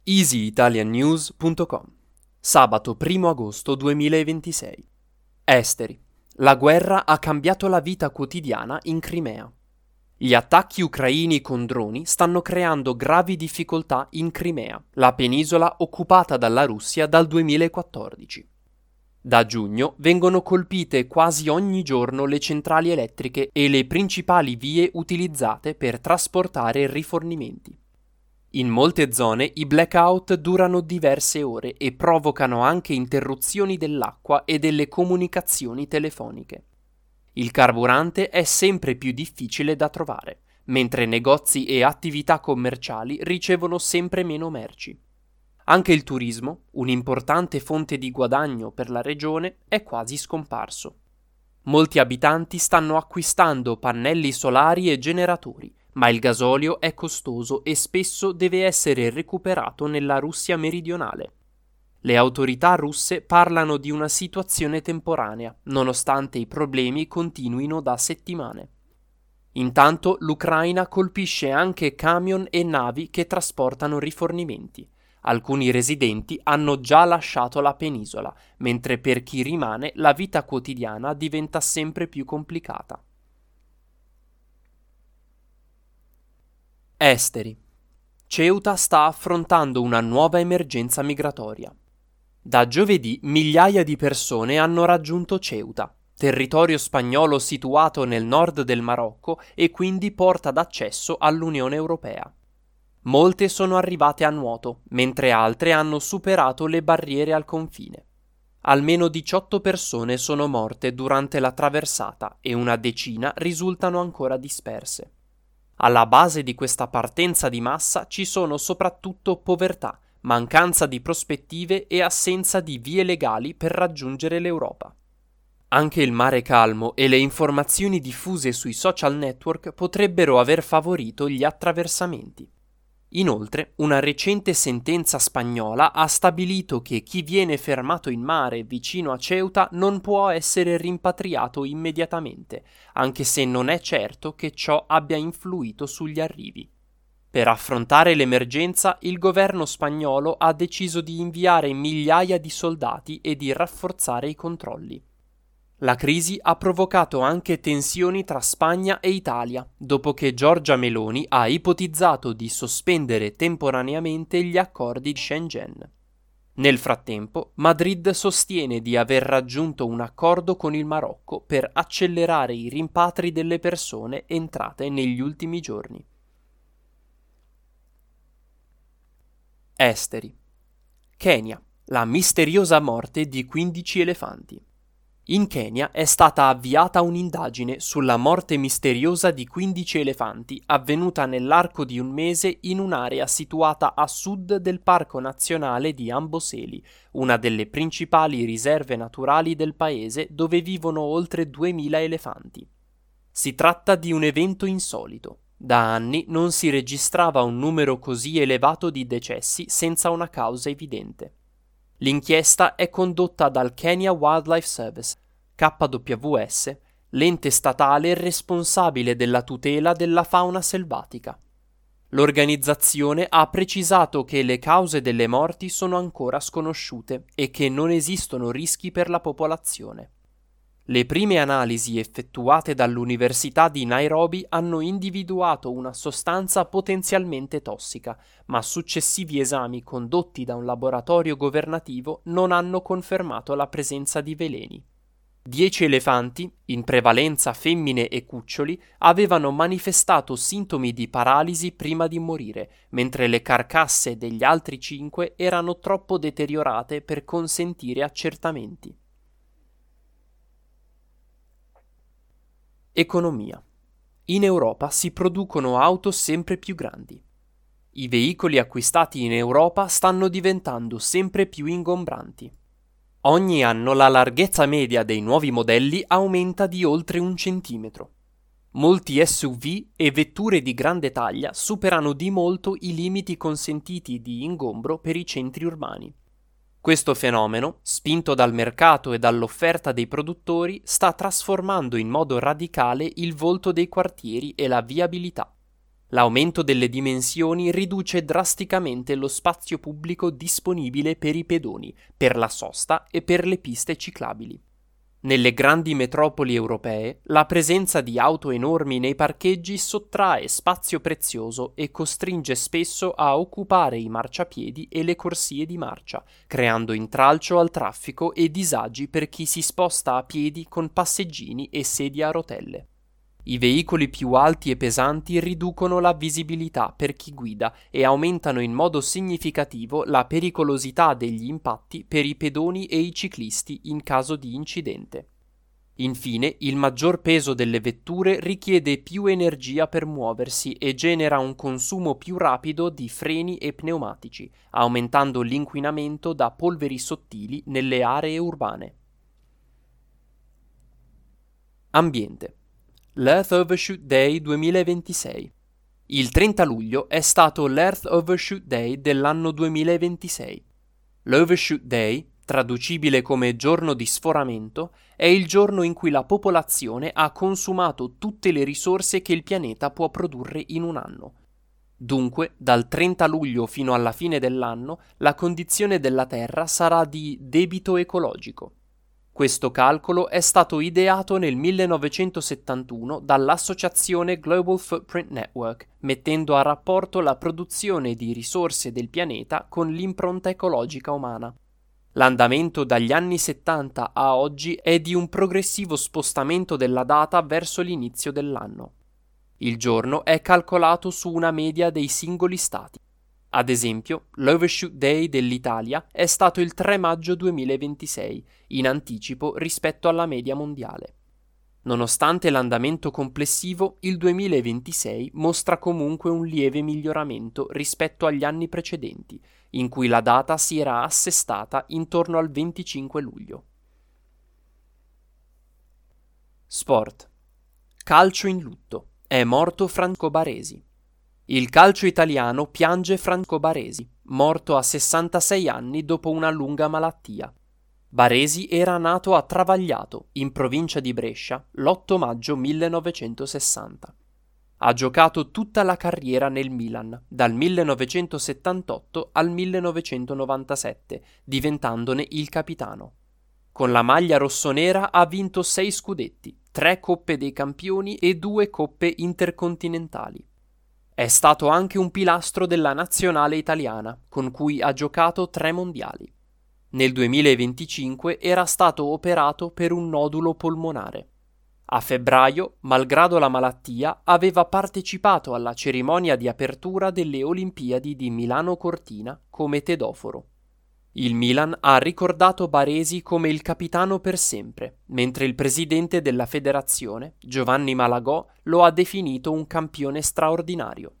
easyitaliannews.com. Sabato 1 agosto 2026. Esteri. La guerra ha cambiato la vita quotidiana in Crimea. Gli attacchi ucraini con droni stanno creando gravi difficoltà in Crimea, la penisola occupata dalla Russia dal 2014. Da giugno vengono colpite quasi ogni giorno le centrali elettriche e le principali vie utilizzate per trasportare rifornimenti. In molte zone i blackout durano diverse ore e provocano anche interruzioni dell'acqua e delle comunicazioni telefoniche. Il carburante è sempre più difficile da trovare, mentre negozi e attività commerciali ricevono sempre meno merci. Anche il turismo, un'importante fonte di guadagno per la regione, è quasi scomparso. Molti abitanti stanno acquistando pannelli solari e generatori, ma il gasolio è costoso e spesso deve essere recuperato nella Russia meridionale. Le autorità russe parlano di una situazione temporanea, nonostante i problemi continuino da settimane. Intanto l'Ucraina colpisce anche camion e navi che trasportano rifornimenti. Alcuni residenti hanno già lasciato la penisola, mentre per chi rimane la vita quotidiana diventa sempre più complicata. Esteri. Ceuta sta affrontando una nuova emergenza migratoria. Da giovedì migliaia di persone hanno raggiunto Ceuta, territorio spagnolo situato nel nord del Marocco e quindi porta d'accesso all'Unione Europea. Molte sono arrivate a nuoto, mentre altre hanno superato le barriere al confine. Almeno 18 persone sono morte durante la traversata e una decina risultano ancora disperse. Alla base di questa partenza di massa ci sono soprattutto povertà, mancanza di prospettive e assenza di vie legali per raggiungere l'Europa. Anche il mare calmo e le informazioni diffuse sui social network potrebbero aver favorito gli attraversamenti. Inoltre, una recente sentenza spagnola ha stabilito che chi viene fermato in mare vicino a Ceuta non può essere rimpatriato immediatamente, anche se non è certo che ciò abbia influito sugli arrivi. Per affrontare l'emergenza, il governo spagnolo ha deciso di inviare migliaia di soldati e di rafforzare i controlli. La crisi ha provocato anche tensioni tra Spagna e Italia, dopo che Giorgia Meloni ha ipotizzato di sospendere temporaneamente gli accordi di Schengen. Nel frattempo, Madrid sostiene di aver raggiunto un accordo con il Marocco per accelerare i rimpatri delle persone entrate negli ultimi giorni. Esteri. Kenya. La misteriosa morte di 15 elefanti. In Kenya è stata avviata un'indagine sulla morte misteriosa di 15 elefanti avvenuta nell'arco di un mese in un'area situata a sud del Parco Nazionale di Amboseli, una delle principali riserve naturali del paese dove vivono oltre 2000 elefanti. Si tratta di un evento insolito. Da anni non si registrava un numero così elevato di decessi senza una causa evidente. L'inchiesta è condotta dal Kenya Wildlife Service, KWS, l'ente statale responsabile della tutela della fauna selvatica. L'organizzazione ha precisato che le cause delle morti sono ancora sconosciute e che non esistono rischi per la popolazione. Le prime analisi effettuate dall'Università di Nairobi hanno individuato una sostanza potenzialmente tossica, ma successivi esami condotti da un laboratorio governativo non hanno confermato la presenza di veleni. 10 elefanti, in prevalenza femmine e cuccioli, avevano manifestato sintomi di paralisi prima di morire, mentre le carcasse degli altri 5 erano troppo deteriorate per consentire accertamenti. Economia. In Europa si producono auto sempre più grandi. I veicoli acquistati in Europa stanno diventando sempre più ingombranti. Ogni anno la larghezza media dei nuovi modelli aumenta di oltre 1 centimetro. Molti SUV e vetture di grande taglia superano di molto i limiti consentiti di ingombro per i centri urbani. Questo fenomeno, spinto dal mercato e dall'offerta dei produttori, sta trasformando in modo radicale il volto dei quartieri e la viabilità. L'aumento delle dimensioni riduce drasticamente lo spazio pubblico disponibile per i pedoni, per la sosta e per le piste ciclabili. Nelle grandi metropoli europee, la presenza di auto enormi nei parcheggi sottrae spazio prezioso e costringe spesso a occupare i marciapiedi e le corsie di marcia, creando intralcio al traffico e disagi per chi si sposta a piedi con passeggini e sedie a rotelle. I veicoli più alti e pesanti riducono la visibilità per chi guida e aumentano in modo significativo la pericolosità degli impatti per i pedoni e i ciclisti in caso di incidente. Infine, il maggior peso delle vetture richiede più energia per muoversi e genera un consumo più rapido di freni e pneumatici, aumentando l'inquinamento da polveri sottili nelle aree urbane. Ambiente. L'Earth Overshoot Day 2026. Il 30 luglio è stato l'Earth Overshoot Day dell'anno 2026. L'Overshoot Day, traducibile come giorno di sforamento, è il giorno in cui la popolazione ha consumato tutte le risorse che il pianeta può produrre in un anno. Dunque, dal 30 luglio fino alla fine dell'anno, la condizione della Terra sarà di debito ecologico. Questo calcolo è stato ideato nel 1971 dall'associazione Global Footprint Network, mettendo a rapporto la produzione di risorse del pianeta con l'impronta ecologica umana. L'andamento dagli anni 70 a oggi è di un progressivo spostamento della data verso l'inizio dell'anno. Il giorno è calcolato su una media dei singoli stati. Ad esempio, l'Overshoot Day dell'Italia è stato il 3 maggio 2026, in anticipo rispetto alla media mondiale. Nonostante l'andamento complessivo, il 2026 mostra comunque un lieve miglioramento rispetto agli anni precedenti, in cui la data si era assestata intorno al 25 luglio. Sport. Calcio in lutto. È morto Franco Baresi. Il calcio italiano piange Franco Baresi, morto a 66 anni dopo una lunga malattia. Baresi era nato a Travagliato, in provincia di Brescia, l'8 maggio 1960. Ha giocato tutta la carriera nel Milan, dal 1978 al 1997, diventandone il capitano. Con la maglia rossonera ha vinto 6 scudetti, 3 Coppe dei Campioni e 2 Coppe intercontinentali. È stato anche un pilastro della nazionale italiana, con cui ha giocato 3 mondiali. Nel 2025 era stato operato per un nodulo polmonare. A febbraio, malgrado la malattia, aveva partecipato alla cerimonia di apertura delle Olimpiadi di Milano Cortina come tedoforo. Il Milan ha ricordato Baresi come il capitano per sempre, mentre il presidente della federazione, Giovanni Malagò, lo ha definito un campione straordinario.